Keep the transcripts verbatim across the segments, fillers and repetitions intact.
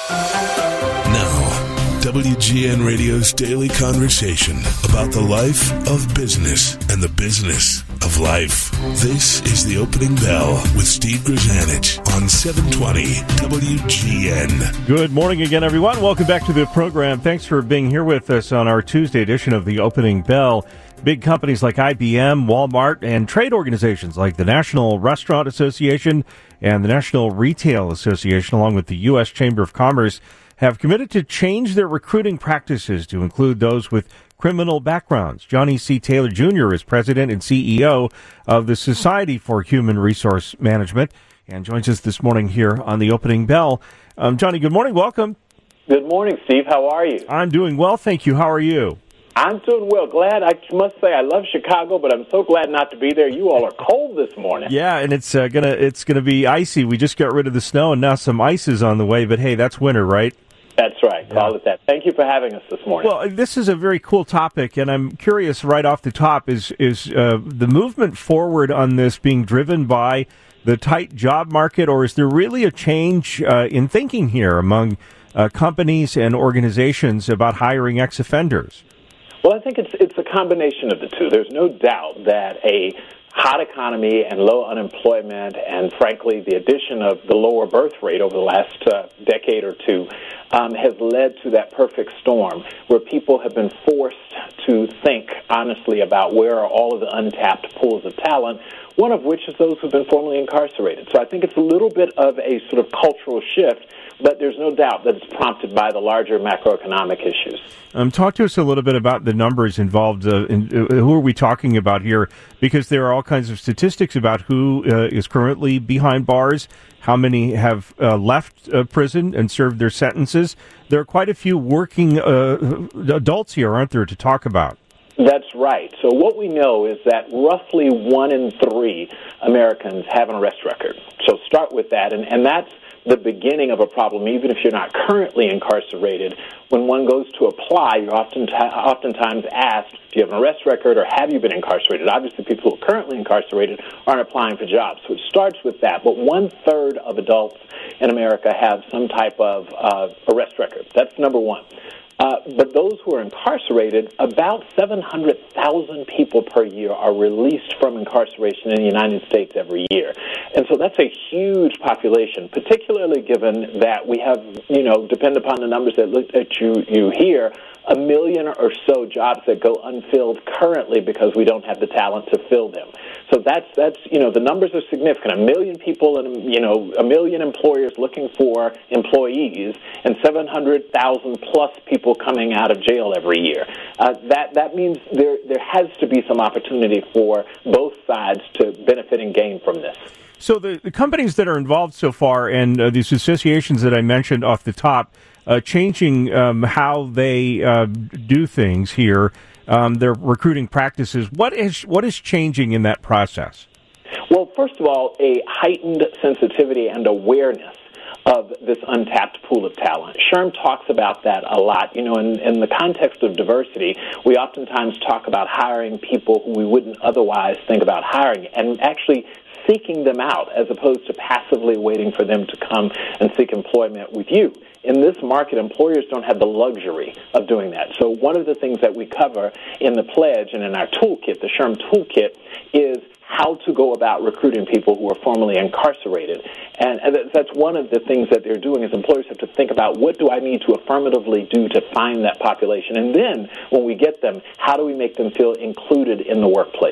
Now, W G N Radio's daily conversation about the life of business and the business of life. This is The Opening Bell with Steve Grzanich on seven twenty W G N. Good morning again, everyone. Welcome back to the program. Thanks for being here with us on our Tuesday edition of The Opening Bell. Big companies like I B M, Walmart, and trade organizations like the National Restaurant Association and the National Retail Association, along with the U S Chamber of Commerce, have committed to change their recruiting practices to include those with criminal backgrounds. Johnny C. Taylor Junior is president and C E O of the Society for Human Resource Management and joins us this morning here on The Opening Bell. Um, Johnny, good morning. Welcome. Good morning, Steve. How are you? I'm doing well, thank you. How are you? I'm doing well. Glad. I must say I love Chicago, but I'm so glad not to be there. You all are cold this morning. Yeah, and it's uh, gonna it's gonna be icy. We just got rid of the snow, and now some ice is on the way. But hey, that's winter, right? That's right. Call it that. Thank you for having us this morning. Well, this is a very cool topic, and I'm curious right off the top, is is uh, the movement forward on this being driven by the tight job market, or is there really a change uh, in thinking here among uh, companies and organizations about hiring ex-offenders? Well, I think it's it's a combination of the two. There's no doubt that a hot economy and low unemployment and, frankly, the addition of the lower birth rate over the last uh, decade or two um, has led to that perfect storm where people have been forced to think honestly about where are all of the untapped pools of talent, one of which is those who've been formerly incarcerated. So I think it's a little bit of a sort of cultural shift, but there's no doubt that it's prompted by the larger macroeconomic issues. Um, talk to us a little bit about the numbers involved. Uh, in, uh, who are we talking about here? Because there are all kinds of statistics about who uh, is currently behind bars, how many have uh, left uh, prison and served their sentences. There are quite a few working uh, adults here, aren't there, to talk about? That's right. So what we know is that roughly one in three Americans have an arrest record. So start with that, and, and that's the beginning of a problem, even if you're not currently incarcerated. When one goes to apply, you're often t- oftentimes asked, do you have an arrest record or have you been incarcerated? Obviously, people who are currently incarcerated aren't applying for jobs. So it starts with that. But one-third of adults in America have some type of uh, arrest record. That's number one. Uh, but those who are incarcerated, about seven hundred thousand people per year are released from incarceration in the United States every year. And so that's a huge population, particularly given that we have, you know, depend upon the numbers that, that you, you hear, a million or so jobs that go unfilled currently because we don't have the talent to fill them. So that's, that's you know, the numbers are significant. A million people and, you know, a million employers looking for employees and seven hundred thousand plus people coming out of jail every year. Uh, that that means there there has to be some opportunity for both sides to benefit and gain from this. So the, the companies that are involved so far and uh, these associations that I mentioned off the top, uh, changing um, how they uh, do things here, um, their recruiting practices, what is what is changing in that process? Well, first of all, a heightened sensitivity and awareness of this untapped pool of talent. SHRM talks about that a lot. You know, in, in the context of diversity, we oftentimes talk about hiring people who we wouldn't otherwise think about hiring and actually seeking them out as opposed to passively waiting for them to come and seek employment with you. In this market, employers don't have the luxury of doing that. So one of the things that we cover in the pledge and in our toolkit, the SHRM toolkit, is how to go about recruiting people who are formerly incarcerated. And that's one of the things that they're doing is employers have to think about what do I need to affirmatively do to find that population. And then when we get them, how do we make them feel included in the workplace?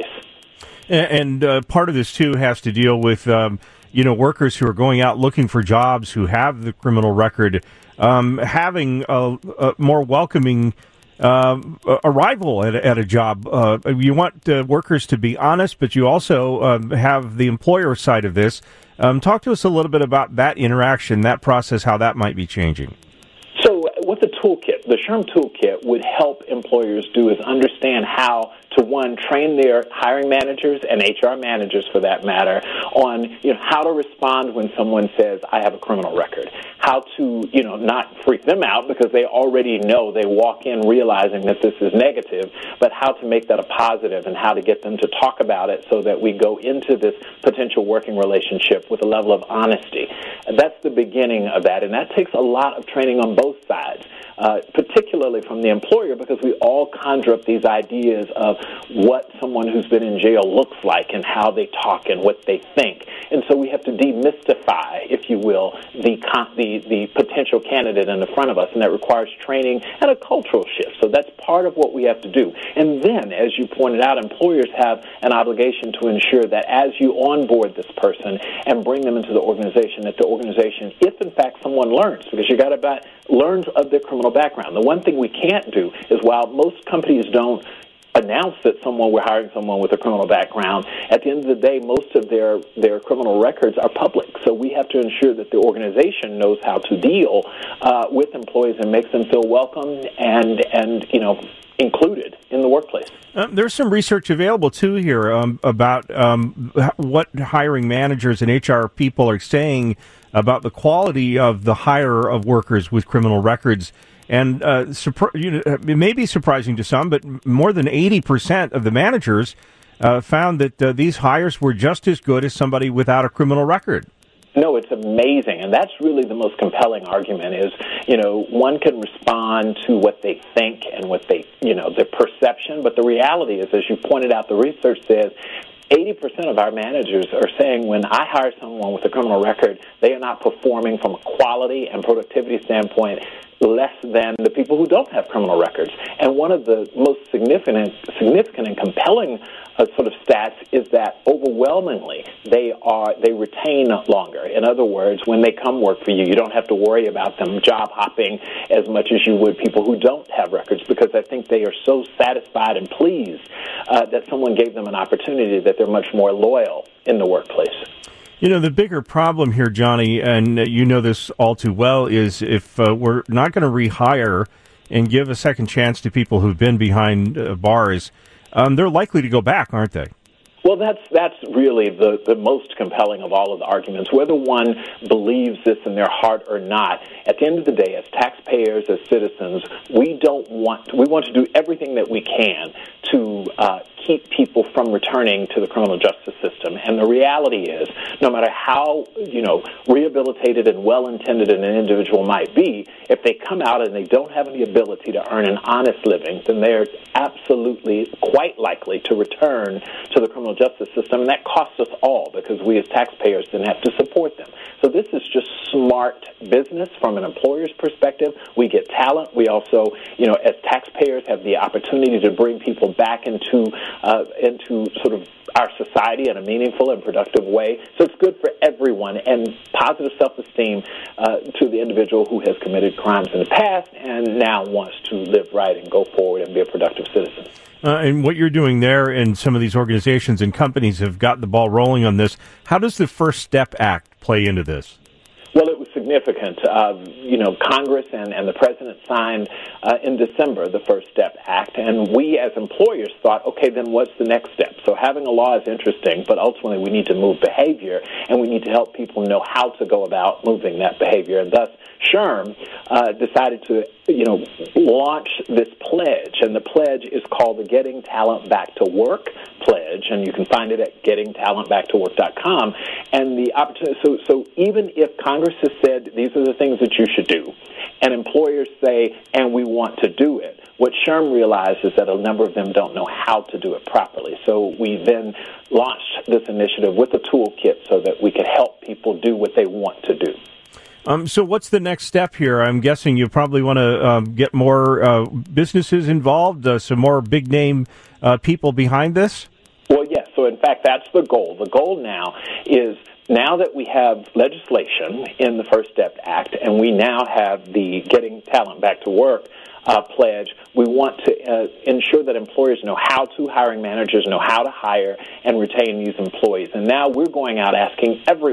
And uh, part of this, too, has to deal with, um, you know, workers who are going out looking for jobs who have the criminal record, um, having a, a more welcoming uh, arrival at, at a job. Uh, you want uh, workers to be honest, but you also um, have the employer side of this. Um, talk to us a little bit about that interaction, that process, how that might be changing. So what the toolkit, the SHRM toolkit, would help employers do is understand how to, one, train their hiring managers and H R managers, for that matter, on you know how to respond when someone says, I have a criminal record. How to, you know, not freak them out because they already know, they walk in realizing that this is negative, but how to make that a positive and how to get them to talk about it so that we go into this potential working relationship with a level of honesty. That's the beginning of that, and that takes a lot of training on both sides, uh, particularly from the employer, because we all conjure up these ideas of what someone who's been in jail looks like and how they talk and what they think. And so we have to demystify, if you will, the con- the the potential candidate in the front of us, and that requires training and a cultural shift. So that's part of what we have to do. And then, as you pointed out, employers have an obligation to ensure that as you onboard this person and bring them into the organization, that the organization, if in fact someone learns, because you got to learn of their criminal background. The one thing we can't do is, while most companies don't announce that someone we're hiring someone with a criminal background, at the end of the day, most of their, their criminal records are public. So we have to ensure that the organization knows how to deal uh, with employees and makes them feel welcome and, and you know, included in the workplace. Uh, there's some research available, too, here um, about um, what hiring managers and H R people are saying about the quality of the hire of workers with criminal records. And uh, surpri- you know, it may be surprising to some, but more than eighty percent of the managers uh, found that uh, these hires were just as good as somebody without a criminal record. No, it's amazing, and that's really the most compelling argument is, you know, one can respond to what they think and what they, you know, their perception, but the reality is, as you pointed out, the research says eighty percent of our managers are saying when I hire someone with a criminal record, they are not performing from a quality and productivity standpoint less than the people who don't have criminal records. And one of the most significant, significant and compelling uh, sort of stats is that overwhelmingly they are they retain longer. In other words, when they come work for you, you don't have to worry about them job hopping as much as you would people who don't have records, because I think they are so satisfied and pleased uh, that someone gave them an opportunity that they're much more loyal in the workplace. You know, the bigger problem here, Johnny, and you know this all too well, is if uh, we're not going to rehire and give a second chance to people who've been behind uh, bars, um, they're likely to go back, aren't they? Well, that's that's really the, the most compelling of all of the arguments. Whether one believes this in their heart or not, at the end of the day, as taxpayers, as citizens, we don't want we want to do everything that we can to uh, keep people from returning to the criminal justice system. And the reality is, no matter how you know rehabilitated and well-intended an individual might be, if they come out and they don't have the ability to earn an honest living, then they're absolutely quite likely to return to the criminal justice system, and that costs us all because we as taxpayers then have to support them. So this is just smart business from an employer's perspective. We get talent. We also, you know, as taxpayers have the opportunity to bring people back into uh, into sort of our society in a meaningful and productive way. So it's good for everyone, and positive self-esteem uh, to the individual who has committed crimes in the past and now wants to live right and go forward and be a productive citizen. Uh, and what you're doing there, and some of these organizations and companies have got the ball rolling on this. How does the First Step Act play into this? Well, it was significant. Uh, you know, Congress and, and the President signed uh, in December the First Step Act, and we as employers thought, okay, then what's the next step? So having a law is interesting, but ultimately we need to move behavior, and we need to help people know how to go about moving that behavior. And thus, SHRM uh, decided to, you know, launch this pledge, and the pledge is called the Getting Talent Back to Work Pledge, and you can find it at getting talent back to work dot com. And the opportunity, so, so even if Congress has said these are the things that you should do, and employers say, and we want to do it, what SHRM realized is that a number of them don't know how to do it properly. So we then launched this initiative with a toolkit so that we could help people do what they want to do. Um, so what's the next step here? I'm guessing you probably want to um, get more uh, businesses involved, uh, some more big-name uh, people behind this? Well, yes. So, in fact, that's the goal. The goal now is, now that we have legislation in the First Step Act, and we now have the Getting Talent Back to Work uh, pledge, we want to uh, ensure that employers know how to, hiring managers know how to hire and retain these employees. And now we're going out asking everyone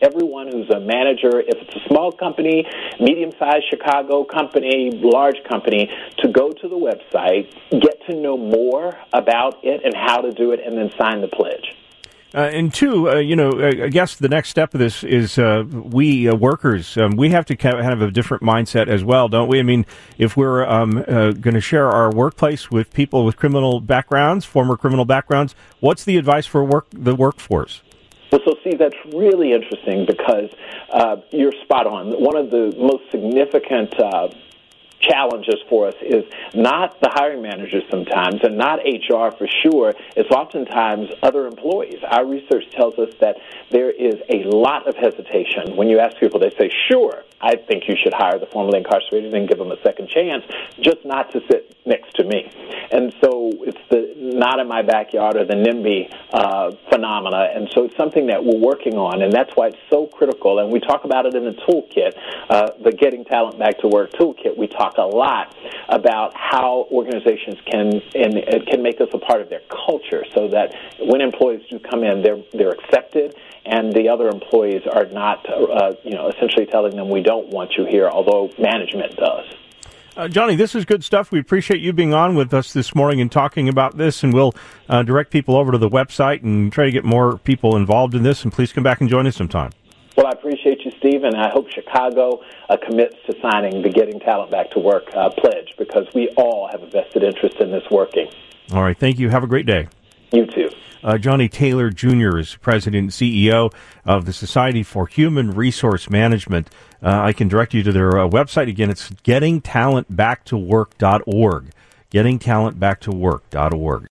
everyone who's a manager, if it's a small company, medium-sized Chicago company, large company, to go to the website, get to know more about it and how to do it, and then sign the pledge. Uh, and two, uh, you know, I guess the next step of this is uh, we uh, workers, um, we have to have a different mindset as well, don't we? I mean, if we're um, uh, going to share our workplace with people with criminal backgrounds, former criminal backgrounds, what's the advice for work the workforce? Well, so, Steve, that's really interesting because uh, you're spot on. One of the most significant uh challenges for us is not the hiring managers sometimes and not H R for sure. It's oftentimes other employees. Our research tells us that there is a lot of hesitation. When you ask people, they say, sure, I think you should hire the formerly incarcerated and give them a second chance, just not to sit next to me. And so it's the not in my backyard or the NIMBY uh, phenomena. And so it's something that we're working on, and that's why it's so critical. And we talk about it in the toolkit, uh, the Getting Talent Back to Work toolkit. We talk a lot about how organizations can and it can make us a part of their culture so that when employees do come in, they're they're accepted, and the other employees are not, uh, you know, essentially telling them we don't want you here, although management does. Uh, Johnny, this is good stuff. We appreciate you being on with us this morning and talking about this, and we'll uh, direct people over to the website and try to get more people involved in this, and please come back and join us sometime. Well, I appreciate you, Steve, and I hope Chicago uh, commits to signing the Getting Talent Back to Work uh, pledge, because we all have a vested interest in this working. All right. Thank you. Have a great day. You too. Uh, Johnny Taylor Junior is President and C E O of the Society for Human Resource Management. Uh, I can direct you to their uh, website. Again, it's getting talent back to work dot org. getting talent back to work dot org.